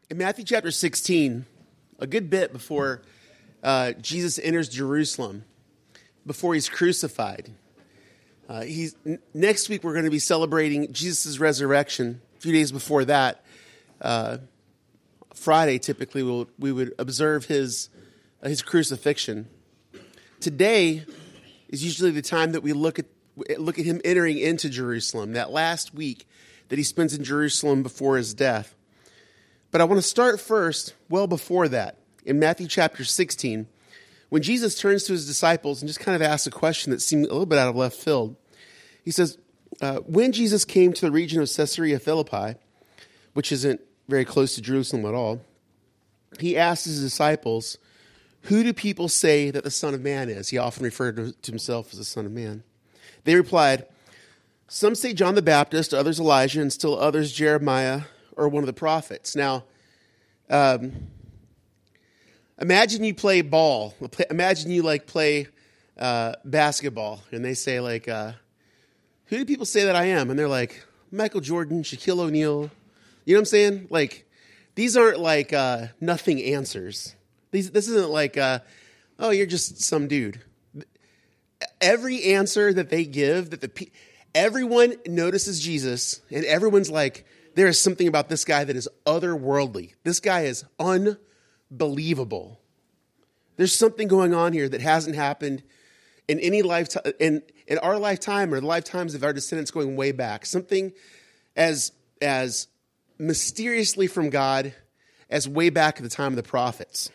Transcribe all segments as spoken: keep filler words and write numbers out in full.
In Matthew chapter sixteen, a good bit before uh, Jesus enters Jerusalem, before he's crucified, uh, he's, n- next week we're going to be celebrating Jesus' resurrection. A few days before that, uh, Friday typically we'll, we would observe his, uh, his crucifixion. Today is usually the time that we look at look at him entering into Jerusalem, that last week that he spends in Jerusalem before his death. But I want to start first, well before that, in Matthew chapter sixteen, when Jesus turns to his disciples and just kind of asks a question that seemed a little bit out of left field. He says, uh, when Jesus came to the region of Caesarea Philippi, which isn't very close to Jerusalem at all, he asked his disciples, who do people say that the Son of Man is? He often referred to, to himself as the Son of Man. They replied, some say John the Baptist, others Elijah, and still others Jeremiah, or one of the prophets. Now, um, imagine you play ball. Imagine you like play uh, basketball, and they say like, uh, "Who do people say that I am?" And they're like, Michael Jordan, Shaquille O'Neal. You know what I'm saying? Like, these aren't like uh, nothing answers. These, this isn't like, uh, oh, you're just some dude. Every answer that they give, that the pe- everyone notices Jesus, and everyone's like, there is something about this guy that is otherworldly. This guy is unbelievable. There's something going on here that hasn't happened in any lifetime, in, in our lifetime or the lifetimes of our descendants going way back. Something as, as mysteriously from God as way back at the time of the prophets.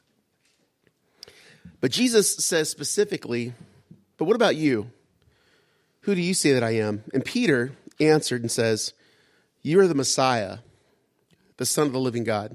But Jesus says specifically, but what about you? Who do you say that I am? And Peter answered and says, you are the Messiah, the Son of the living God.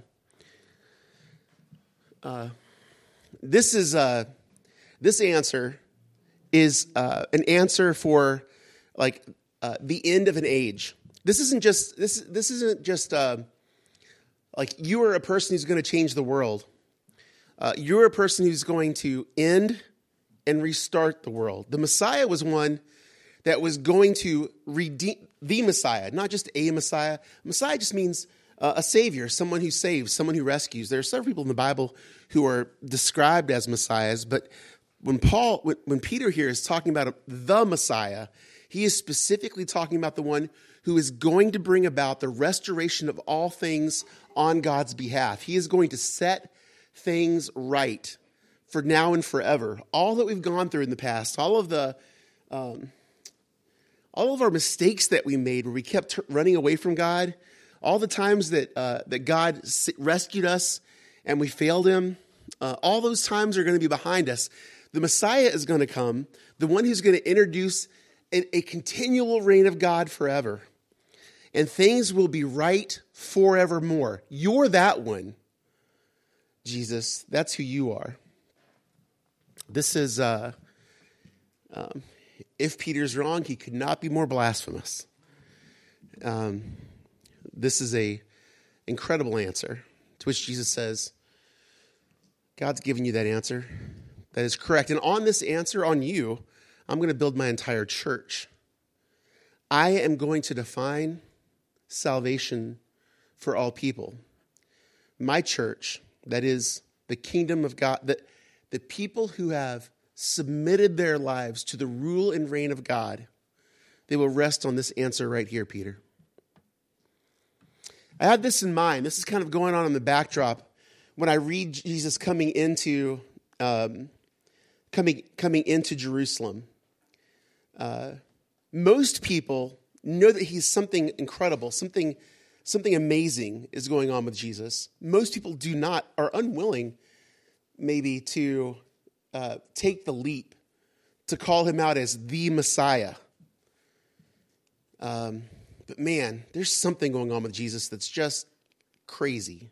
Uh, this is uh, this answer is uh, an answer for like uh, the end of an age. This isn't just this. This isn't just uh, like you are a person who's going to change the world. Uh, you're a person who's going to end and restart the world. The Messiah was one that was going to redeem the Messiah, not just a Messiah. Messiah just means uh, a savior, someone who saves, someone who rescues. There are several people in the Bible who are described as messiahs, but when Paul, when, when Peter here is talking about the Messiah, he is specifically talking about the one who is going to bring about the restoration of all things on God's behalf. He is going to set things right for now and forever. All that we've gone through in the past, all of the um, all of our mistakes that we made where we kept t- running away from God, all the times that uh, that God rescued us and we failed him, uh, all those times are going to be behind us. The Messiah is going to come, the one who's going to introduce a, a continual reign of God forever. And things will be right forevermore. You're that one, Jesus. That's who you are. This is... Uh, um, If Peter's wrong, he could not be more blasphemous. Um, this is a incredible answer to which Jesus says, God's given you that answer. That is correct. And on this answer, on you, I'm going to build my entire church. I am going to define salvation for all people. My church, that is the kingdom of God, that the people who have submitted their lives to the rule and reign of God, they will rest on this answer right here, Peter. I had this in mind. This is kind of going on in the backdrop when I read Jesus coming into um, coming coming into Jerusalem. Uh, most people know that he's something incredible, something something amazing is going on with Jesus. Most people do not, are unwilling, maybe to Uh, take the leap to call him out as the Messiah. Um, but man, there's something going on with Jesus that's just crazy.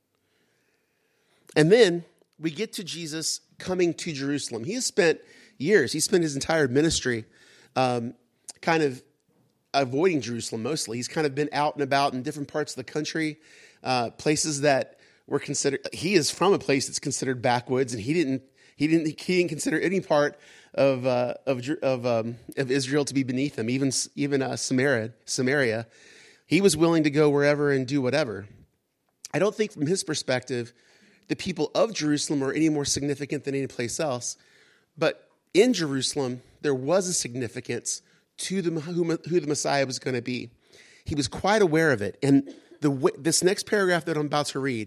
And then we get to Jesus coming to Jerusalem. He has spent years, he spent his entire ministry um, kind of avoiding Jerusalem mostly. He's kind of been out and about in different parts of the country, uh, places that were considered, he is from a place that's considered backwoods, and he didn't He didn't. He didn't consider any part of uh, of of, um, of Israel to be beneath him. Even even uh, Samaria, Samaria, he was willing to go wherever and do whatever. I don't think from his perspective, the people of Jerusalem are any more significant than any place else. But in Jerusalem, there was a significance to the, who, who the Messiah was going to be. He was quite aware of it. And the, this next paragraph that I'm about to read,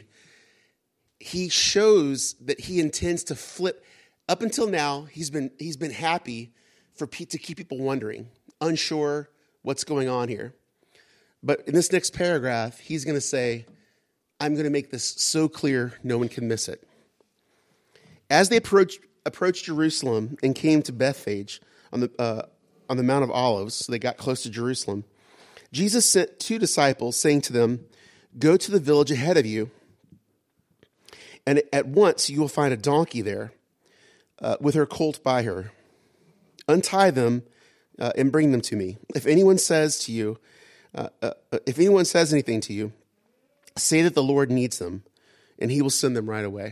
he shows that he intends to flip. Up until now, he's been, he's been happy for to keep people wondering, unsure what's going on here. But in this next paragraph, he's going to say, I'm going to make this so clear no one can miss it. As they approached, approached Jerusalem and came to Bethphage on the, uh, on the Mount of Olives, so they got close to Jerusalem, Jesus sent two disciples, saying to them, go to the village ahead of you, and at once you will find a donkey there uh, with her colt by her. Untie them uh, and bring them to me. If anyone says to you, uh, uh, if anyone says anything to you, say that the Lord needs them, and he will send them right away.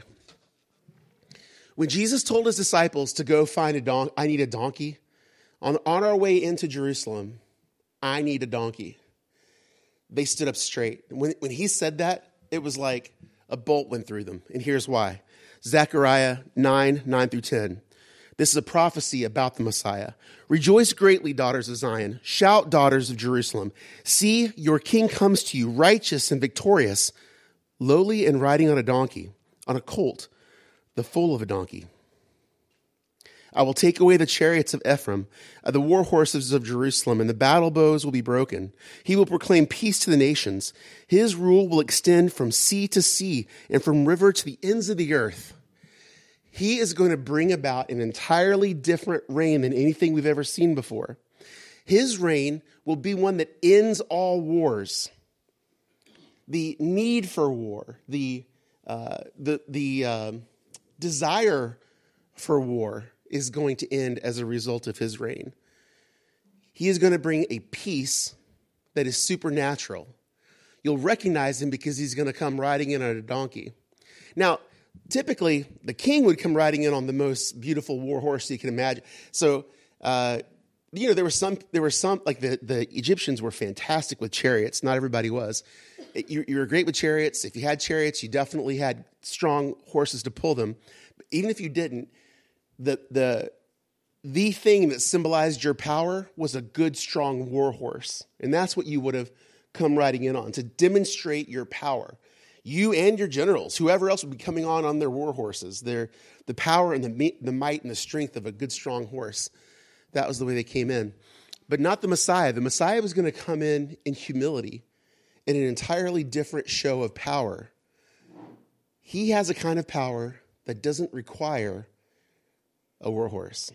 When Jesus told his disciples to go find a donkey, I need a donkey, on, on our way into Jerusalem, I need a donkey, they stood up straight. When, when he said that, it was like a bolt went through them, and here's why. Zechariah nine, nine through ten. This is a prophecy about the Messiah. Rejoice greatly, daughters of Zion. Shout, daughters of Jerusalem. See, your king comes to you, righteous and victorious, lowly and riding on a donkey, on a colt, the foal of a donkey. I will take away the chariots of Ephraim, uh, the war horses of Jerusalem, and the battle bows will be broken. He will proclaim peace to the nations. His rule will extend from sea to sea and from river to the ends of the earth. He is going to bring about an entirely different reign than anything we've ever seen before. His reign will be one that ends all wars. The need for war, the uh, the the uh, desire for war is going to end as a result of his reign. He is going to bring a peace that is supernatural. You'll recognize him because he's going to come riding in on a donkey. Now, typically, the king would come riding in on the most beautiful war horse you can imagine. So, uh, you know, there were some, there were some, like the, the Egyptians were fantastic with chariots. Not everybody was. You, you were great with chariots. If you had chariots, you definitely had strong horses to pull them. But even if you didn't, the the the thing that symbolized your power was a good, strong war horse. And that's what you would have come riding in on, to demonstrate your power. You and your generals, whoever else would be coming on on their war horses, their the power and the the might and the strength of a good, strong horse. That was the way they came in. But not the Messiah. The Messiah was going to come in in humility, in an entirely different show of power. He has a kind of power that doesn't require a war horse.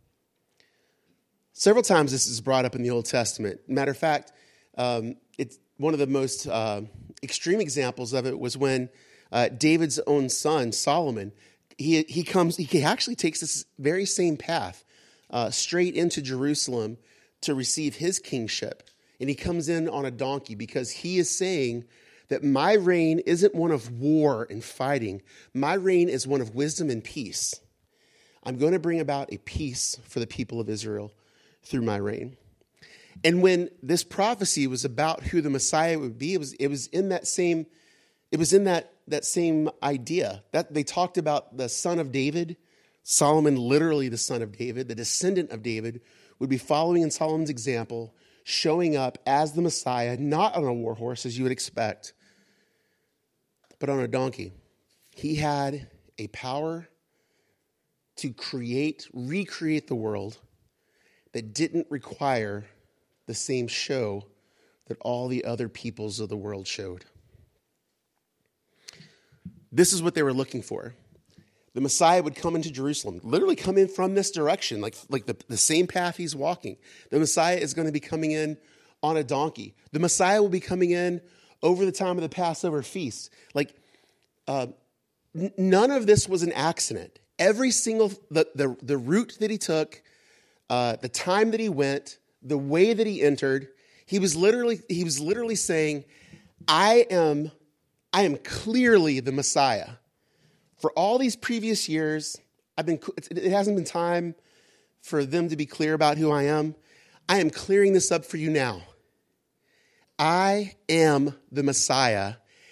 Several times this is brought up in the Old Testament. Matter of fact, um, it's one of the most uh, extreme examples of it was when uh, David's own son, Solomon, he he comes, he actually takes this very same path uh, straight into Jerusalem to receive his kingship. And he comes in on a donkey because he is saying that my reign isn't one of war and fighting. My reign is one of wisdom and peace. I'm going to bring about a peace for the people of Israel through my reign. And when this prophecy was about who the Messiah would be, it was it was in that same it was in that that same idea. That they talked about the son of David, Solomon, literally the son of David, the descendant of David, would be following in Solomon's example, showing up as the Messiah, not on a war horse as you would expect, but on a donkey. He had a power to create, recreate the world that didn't require the same show that all the other peoples of the world showed. This is what they were looking for. The Messiah would come into Jerusalem, literally come in from this direction, like, like the, the same path he's walking. The Messiah is going to be coming in on a donkey. The Messiah will be coming in over the time of the Passover feast. Like, uh, n- none of this was an accident. Every single, the, the, the route that he took, uh, the time that he went, the way that he entered, he was literally, he was literally saying, I am, I am clearly the Messiah. For all these previous years, I've been, it hasn't been time for them to be clear about who I am. I am clearing this up for you now. I am the Messiah,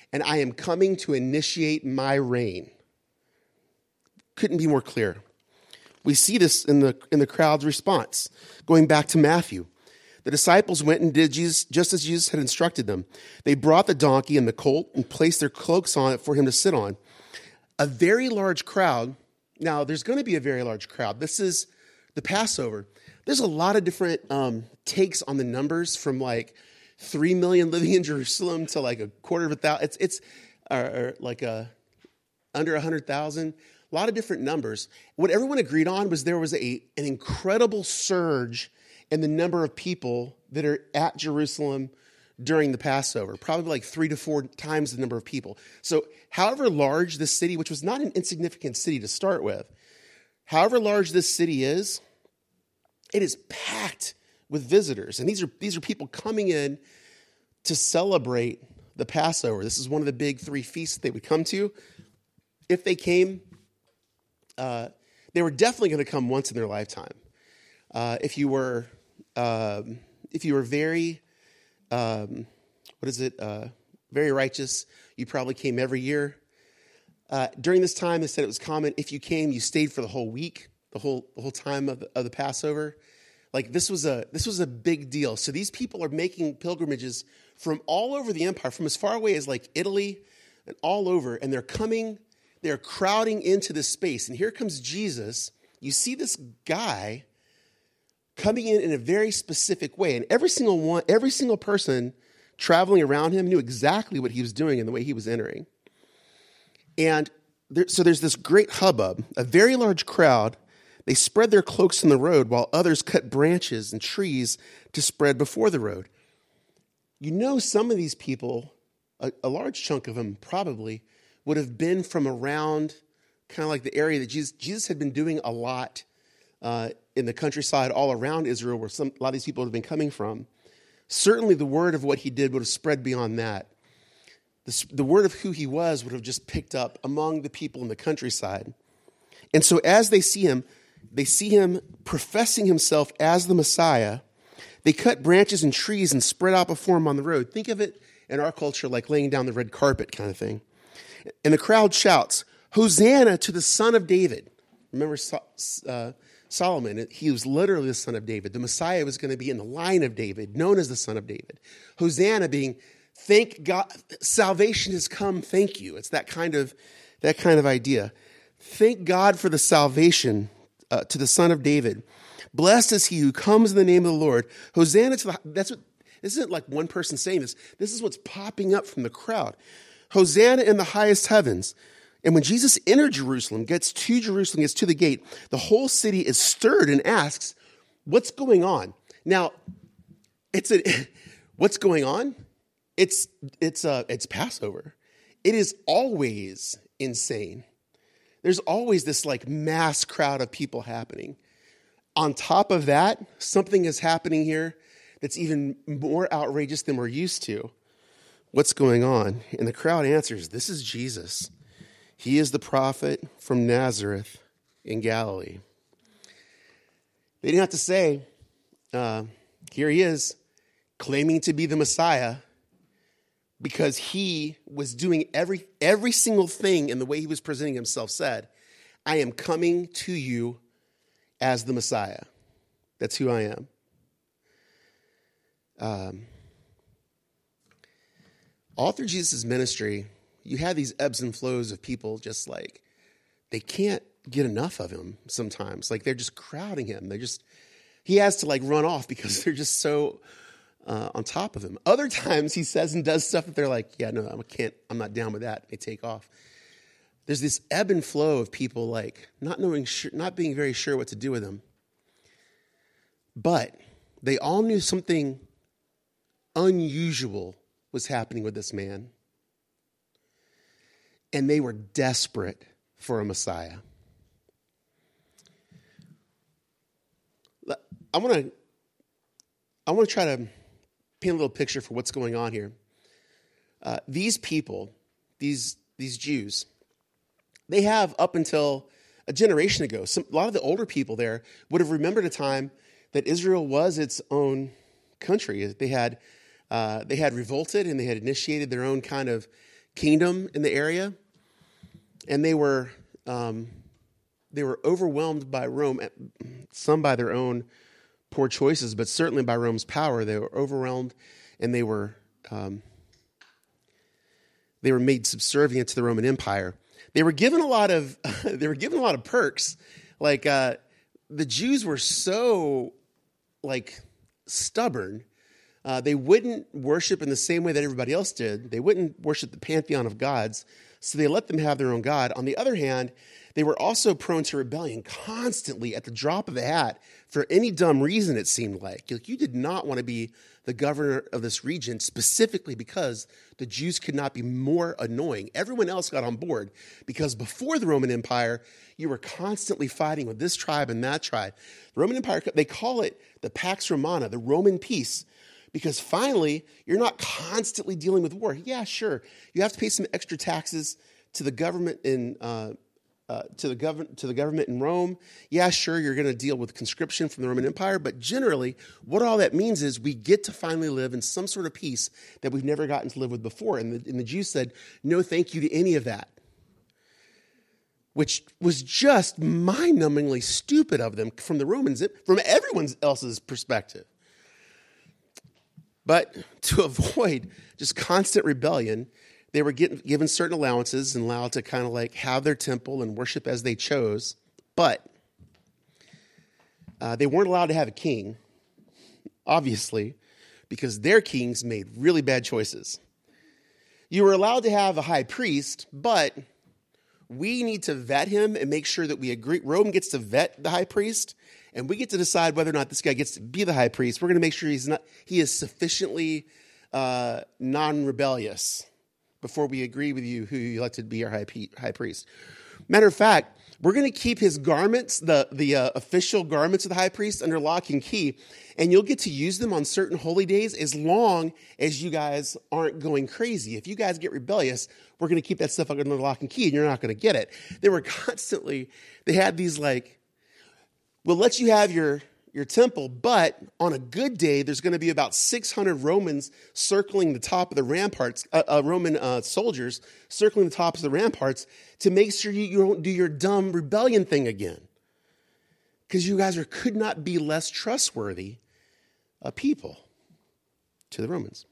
and I am coming to initiate my reign. Couldn't be more clear. We see this in the in the crowd's response. Going back to Matthew, the disciples went and did Jesus, just as Jesus had instructed them. They brought the donkey and the colt and placed their cloaks on it for him to sit on. A very large crowd. Now, there's going to be a very large crowd. This is the Passover. There's a lot of different um, takes on the numbers, from like three million living in Jerusalem to like a quarter of a thousand. It's, it's or, or like a, under one hundred thousand. A lot of different numbers. What everyone agreed on was there was a an incredible surge in the number of people that are at Jerusalem during the Passover, probably like three to four times the number of people. So however large this city, which was not an insignificant city to start with, however large this city is, it is packed with visitors. And these are these are people coming in to celebrate the Passover. This is one of the big three feasts they would come to. If they came, uh, they were definitely going to come once in their lifetime. Uh, if you were, um, if you were very, um, what is it, uh, very righteous, you probably came every year. Uh, during this time, they said it was common. If you came, you stayed for the whole week, the whole the whole time of the, of the Passover. Like this was a this was a big deal. So these people are making pilgrimages from all over the empire, from as far away as like Italy and all over, and they're coming. They're crowding into this space. And here comes Jesus. You see this guy coming in in a very specific way. And every single one, every single person traveling around him knew exactly what he was doing and the way he was entering. And there, so there's this great hubbub, a very large crowd. They spread their cloaks on the road while others cut branches and trees to spread before the road. You know, some of these people, a, a large chunk of them probably, would have been from around kind of like the area that Jesus, Jesus had been doing a lot uh, in the countryside all around Israel, where some, a lot of these people would have been coming from. Certainly the word of what he did would have spread beyond that. The, the word of who he was would have just picked up among the people in the countryside. And so as they see him, they see him professing himself as the Messiah. They cut branches and trees and spread out before him on the road. Think of it in our culture like laying down the red carpet kind of thing. And the crowd shouts, "Hosanna to the Son of David." Remember uh, Solomon, he was literally the son of David. The Messiah was going to be in the line of David, known as the Son of David. Hosanna being, thank God, salvation has come, thank you. It's that kind of, that kind of idea. Thank God for the salvation uh, to the Son of David. Blessed is he who comes in the name of the Lord. Hosanna to the, that's what, this isn't like one person saying this. This is what's popping up from the crowd. Hosanna in the highest heavens. And when Jesus entered Jerusalem, gets to Jerusalem, gets to the gate, the whole city is stirred and asks, what's going on? Now, it's a, what's going on? It's, it's, uh, it's Passover. It is always insane. There's always this like mass crowd of people happening. On top of that, something is happening here that's even more outrageous than we're used to. What's going on? And the crowd answers, this is Jesus. He is the prophet from Nazareth in Galilee. They didn't have to say, uh, here he is, claiming to be the Messiah, because he was doing every every single thing in the way he was presenting himself said, I am coming to you as the Messiah. That's who I am. Um, all through Jesus' ministry, you had these ebbs and flows of people just like, they can't get enough of him sometimes. Like they're just crowding him. They just, he has to like run off because they're just so uh, on top of him. Other times he says and does stuff that they're like, yeah, no, I can't, I'm not down with that. They take off. There's this ebb and flow of people like not knowing, not being very sure what to do with him. But they all knew something unusual was happening with this man. And they were desperate for a Messiah. I want to I want to try to paint a little picture for what's going on here. Uh, these people, these these Jews, they have up until a generation ago, some, a lot of the older people there would have remembered a time that Israel was its own country. They had uh, they had revolted and they had initiated their own kind of kingdom in the area, and they were um, they were overwhelmed by Rome, some by their own poor choices, but certainly by Rome's power. They were overwhelmed, and they were um, they were made subservient to the Roman Empire. They were given a lot of they were given a lot of perks. Like uh, the Jews were so like stubborn. Uh, they wouldn't worship in the same way that everybody else did. They wouldn't worship the pantheon of gods, so they let them have their own god. On the other hand, they were also prone to rebellion constantly at the drop of a hat for any dumb reason, it seemed like. Like you did not want to be the governor of this region specifically because the Jews could not be more annoying. Everyone else got on board because before the Roman Empire, you were constantly fighting with this tribe and that tribe. The Roman Empire, they call it the Pax Romana, the Roman peace, because finally, you're not constantly dealing with war. Yeah, sure. You have to pay some extra taxes to the government in uh, uh, to the government to the government in Rome. Yeah, sure. You're going to deal with conscription from the Roman Empire, but generally, what all that means is we get to finally live in some sort of peace that we've never gotten to live with before. And the, and the Jews said, "No, thank you to any of that," which was just mind-numbingly stupid of them from the Romans, from everyone else's perspective. But to avoid just constant rebellion, they were getting, given certain allowances and allowed to kind of like have their temple and worship as they chose. But uh, they weren't allowed to have a king, obviously, because their kings made really bad choices. You were allowed to have a high priest, but we need to vet him and make sure that we agree. Rome gets to vet the high priest, and we get to decide whether or not this guy gets to be the high priest. We're going to make sure he's not he is sufficiently uh, non-rebellious before we agree with you who you elected to be our high, high priest. Matter of fact, we're going to keep his garments, the, the uh, official garments of the high priest, under lock and key, and you'll get to use them on certain holy days as long as you guys aren't going crazy. If you guys get rebellious, we're going to keep that stuff under lock and key, and you're not going to get it. They were constantly, they had these like, we'll let you have your, your temple, but on a good day, there's going to be about six hundred Romans circling the top of the ramparts, uh, uh, Roman uh, soldiers circling the tops of the ramparts to make sure you, you don't do your dumb rebellion thing again. Because you guys are, could not be less trustworthy uh, people to the Romans.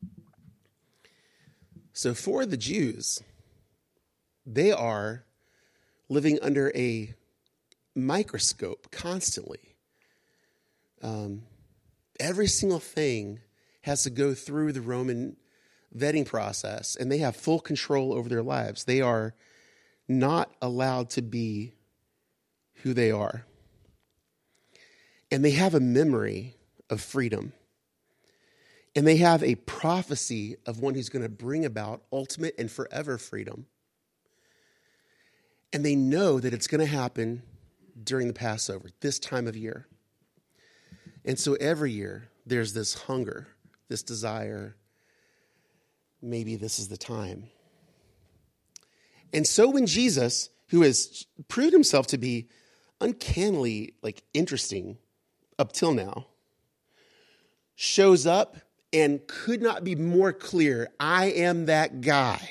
So for the Jews, they are living under a microscope constantly. Um, every single thing has to go through the Roman vetting process, and they have full control over their lives. They are not allowed to be who they are. And they have a memory of freedom. And they have a prophecy of one who's going to bring about ultimate and forever freedom. And they know that it's going to happen during the Passover, this time of year. And so every year, there's this hunger, this desire, maybe this is the time. And so when Jesus, who has proved himself to be uncannily like interesting up till now, shows up and could not be more clear, I am that guy.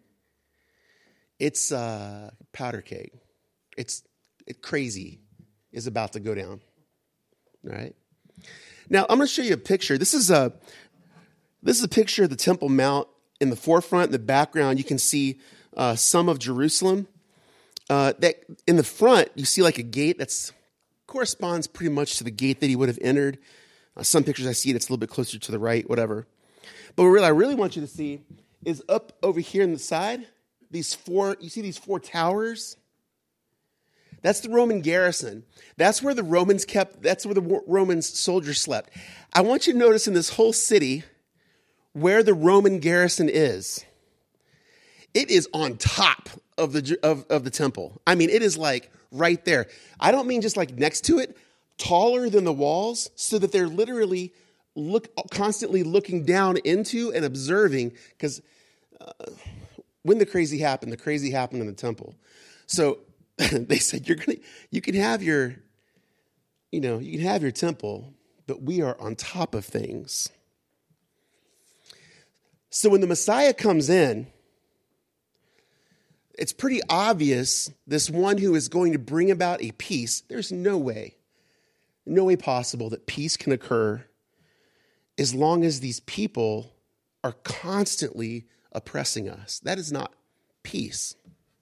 It's uh, powder keg. It's it, crazy is about to go down. All right. Now I'm going to show you a picture. This is a this is a picture of the Temple Mount in the forefront. In the background, you can see uh, some of Jerusalem. Uh, that in the front, you see like a gate that's corresponds pretty much to the gate that he would have entered. Uh, some pictures I see it, it's a little bit closer to the right, whatever. But what really I really want you to see is up over here on the side. These four, you see these four towers? That's the Roman garrison. That's where the Romans kept, that's where the Romans soldiers slept. I want you to notice in this whole city where the Roman garrison is. It is on top of the of, of the temple. I mean, it is like right there. I don't mean just like next to it, taller than the walls, so that they're literally look constantly looking down into and observing, because uh, when the crazy happened, the crazy happened in the temple. So they said, you're gonna, you can have your, you know, you can have your temple, but we are on top of things. So when the Messiah comes in, it's pretty obvious this one who is going to bring about a peace, there's no way, no way possible that peace can occur as long as these people are constantly oppressing us. That is not peace.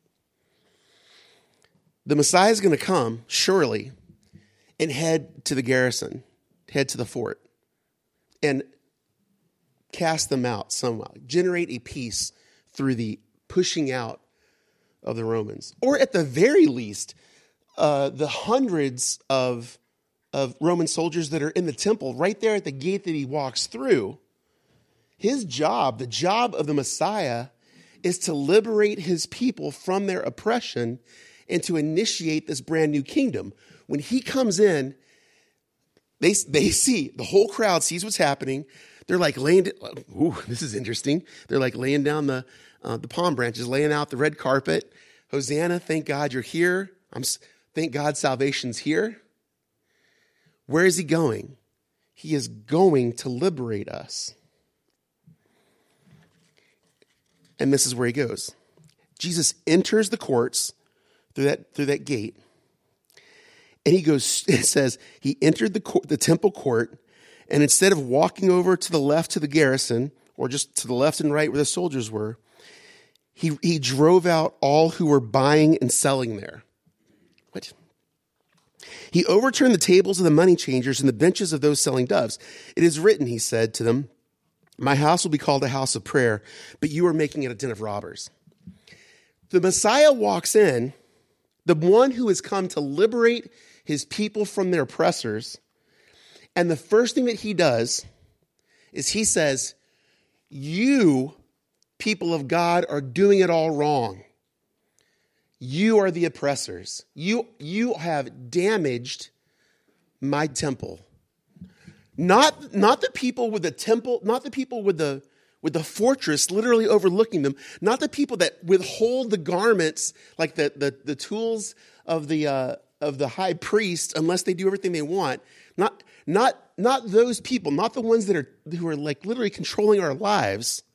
The Messiah is going to come, surely, and head to the garrison, head to the fort, and cast them out somehow, generate a peace through the pushing out of the Romans. Or at the very least, uh, the hundreds of, of Roman soldiers that are in the temple, right there at the gate that he walks through, his job, the job of the Messiah, is to liberate his people from their oppression and to initiate this brand new kingdom. When he comes in, they, they see, the whole crowd sees what's happening. They're like laying, ooh, this is interesting. They're like laying down the, uh, the palm branches, laying out the red carpet. Hosanna, thank God you're here. I'm, thank God salvation's here. Where is he going? He is going to liberate us. And this is where he goes. Jesus enters the courts through that, through that gate. And he goes, it says, he entered the court, the temple court, and instead of walking over to the left to the garrison, or just to the left and right where the soldiers were, he, he drove out all who were buying and selling there. What? He overturned the tables of the money changers and the benches of those selling doves. It is written, he said to them, my house will be called a house of prayer, but you are making it a den of robbers. The Messiah walks in, the one who has come to liberate his people from their oppressors. And the first thing that he does is he says, you, people of God, are doing it all wrong. You are the oppressors. You, you have damaged my temple. Not, not the people with the temple, not the people with the, with the fortress literally overlooking them, not the people that withhold the garments, like the, the, the tools of the, uh, of the high priest, unless they do everything they want. Not, not, not those people, not the ones that are, who are like literally controlling our lives.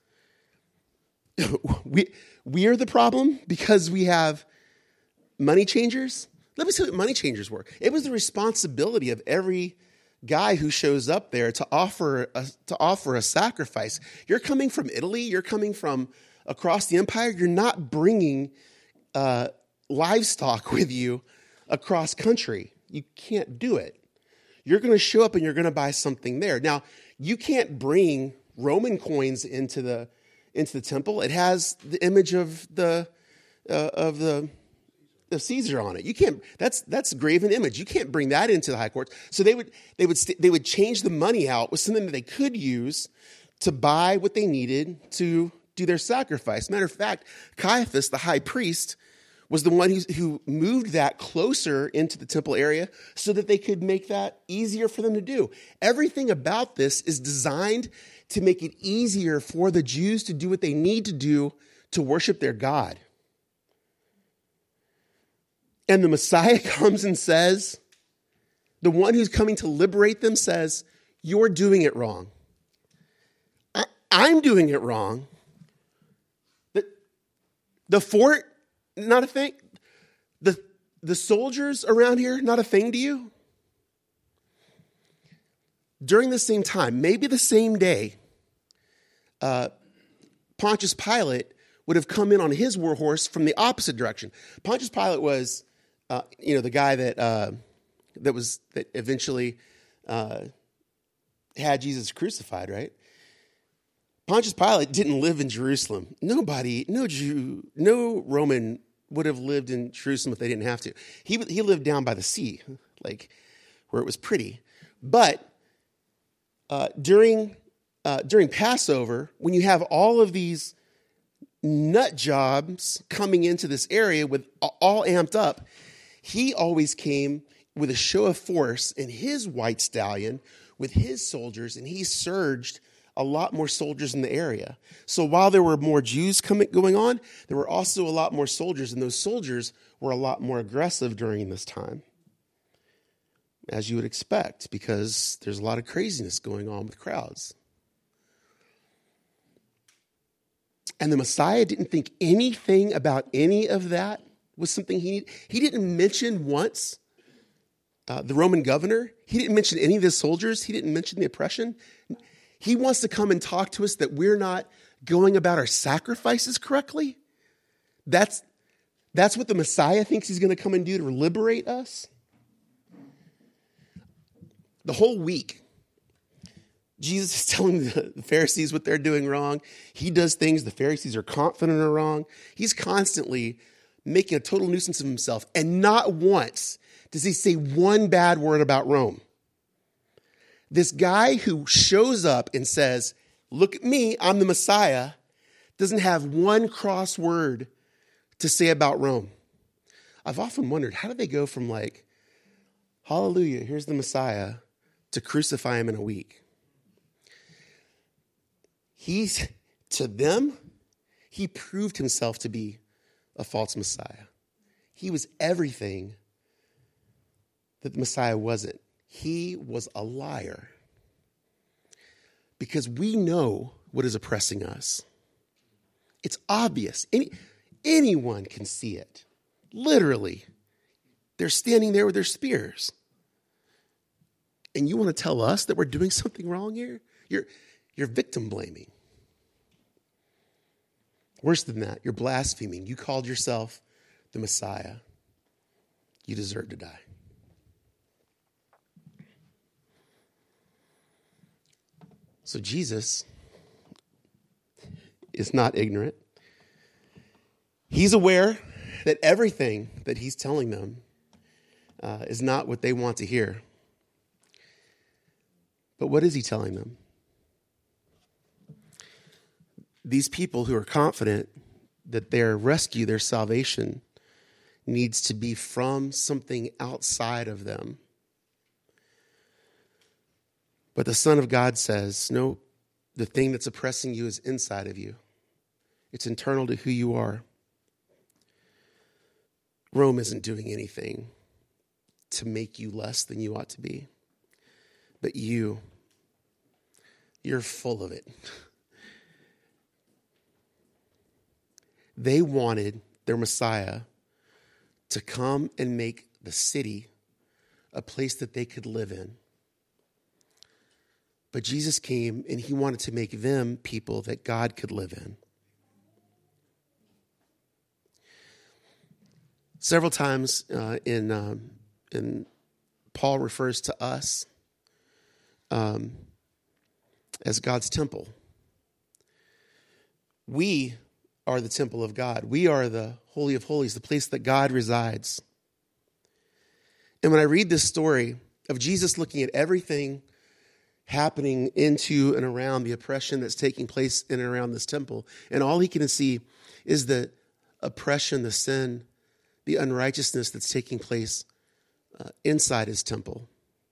we, we are the problem because we have money changers. Let me see what money changers were. It was the responsibility of every guy who shows up there to offer a, to offer a sacrifice. You're coming from Italy. You're coming from across the empire. You're not bringing uh, livestock with you across country. You can't do it. You're going to show up and you're going to buy something there. Now, you can't bring Roman coins into the into the temple. It has the image of the uh, of the of Caesar on it. You can't. That's that's a graven image. You can't bring that into the high courts. So they would they would st- they would change the money out with something that they could use to buy what they needed to do their sacrifice. Matter of fact, Caiaphas, the high priest, was the one who, who moved that closer into the temple area so that they could make that easier for them to do. Everything about this is designed to make it easier for the Jews to do what they need to do to worship their God. And the Messiah comes and says, the one who's coming to liberate them says, you're doing it wrong. I, I'm doing it wrong. The, the fort, not a thing. The, the soldiers around here, not a thing to you. During the same time, maybe the same day, uh, Pontius Pilate would have come in on his war horse from the opposite direction. Pontius Pilate was, uh, you know, the guy that uh, that was that eventually uh, had Jesus crucified, right? Pontius Pilate didn't live in Jerusalem. Nobody, no Jew, no Roman would have lived in Jerusalem if they didn't have to. He he lived down by the sea, like where it was pretty. But uh, during uh, during Passover, when you have all of these nut jobs coming into this area with all amped up, he always came with a show of force in his white stallion with his soldiers, and he surged a lot more soldiers in the area. So while there were more Jews coming going on, there were also a lot more soldiers, and those soldiers were a lot more aggressive during this time, as you would expect, because there's a lot of craziness going on with crowds. And the Messiah didn't think anything about any of that was something he needed. He didn't mention once uh, the Roman governor. He didn't mention any of the soldiers. He didn't mention the oppression. He wants to come and talk to us that we're not going about our sacrifices correctly. That's, that's what the Messiah thinks he's going to come and do to liberate us. The whole week, Jesus is telling the Pharisees what they're doing wrong. He does things the Pharisees are confident are wrong. He's constantly making a total nuisance of himself. And not once does he say one bad word about Rome. This guy who shows up and says, look at me, I'm the Messiah, doesn't have one cross word to say about Rome. I've often wondered, how do they go from like, hallelujah, here's the Messiah, to crucify him in a week? He's, to them, he proved himself to be a false Messiah. He was everything that the Messiah wasn't. He was a liar. Because we know what is oppressing us. It's obvious. Any, anyone can see it. Literally. They're standing there with their spears. And you want to tell us that we're doing something wrong here? You're, you're victim blaming. Worse than that, you're blaspheming. You called yourself the Messiah. You deserve to die. So Jesus is not ignorant. He's aware that everything that he's telling them uh, is not what they want to hear. But what is he telling them? These people who are confident that their rescue, their salvation, needs to be from something outside of them. But the Son of God says, no, the thing that's oppressing you is inside of you. It's internal to who you are. Rome isn't doing anything to make you less than you ought to be. But you, you're full of it. They wanted their Messiah to come and make the city a place that they could live in. But Jesus came and he wanted to make them people that God could live in. Several times uh, in, um, in Paul refers to us um, as God's temple. We are the temple of God. We are the Holy of Holies, the place that God resides. And when I read this story of Jesus looking at everything happening into and around the oppression that's taking place in and around this temple, and all he can see is the oppression, the sin, the unrighteousness that's taking place uh, inside his temple.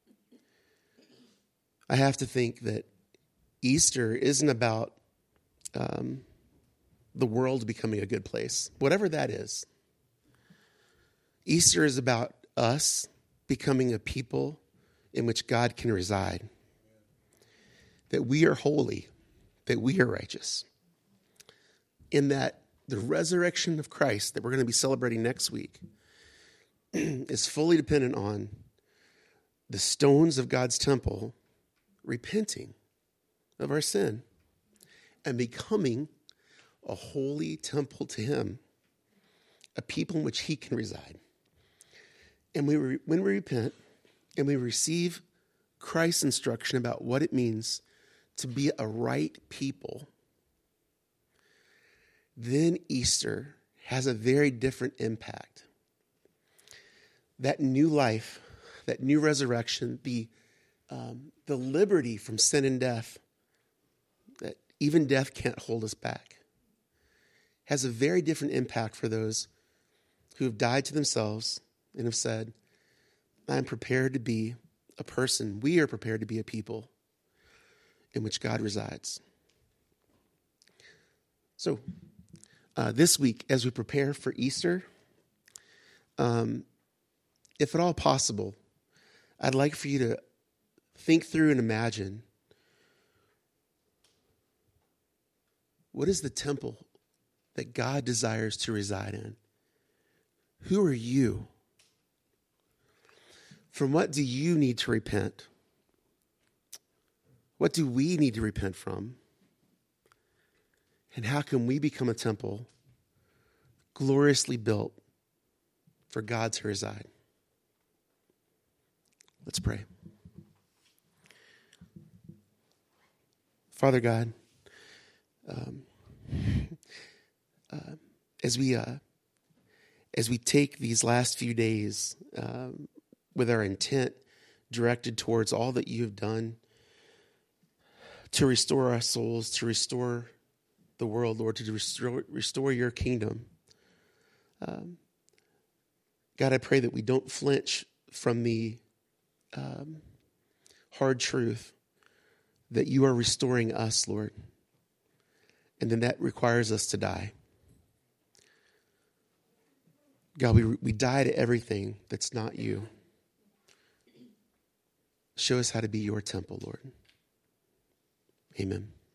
I have to think that Easter isn't about um, the world becoming a good place, whatever that is. Easter is about us becoming a people in which God can reside. That we are holy, that we are righteous. In that the resurrection of Christ that we're going to be celebrating next week is fully dependent on the stones of God's temple repenting of our sin and becoming a holy temple to him, a people in which he can reside. And we re- when we repent and we receive Christ's instruction about what it means to be a right people, then Easter has a very different impact. That new life, that new resurrection, the, um, the liberty from sin and death, that even death can't hold us back, has a very different impact for those who have died to themselves and have said, I'm prepared to be a person. We are prepared to be a people in which God resides. So, uh, this week, as we prepare for Easter, um, if at all possible, I'd like for you to think through and imagine, what is the temple that God desires to reside in. Who are you? From what do you need to repent? What do we need to repent from? And how can we become a temple gloriously built for God to reside? Let's pray. Father God, um, uh, as we uh, as we take these last few days um, with our intent directed towards all that you have done to restore our souls, to restore the world, Lord, to restore, restore your kingdom. Um, God, I pray that we don't flinch from the um, hard truth that you are restoring us, Lord, and then that requires us to die. God, we, we die to everything that's not you. Show us how to be your temple, Lord. Amen.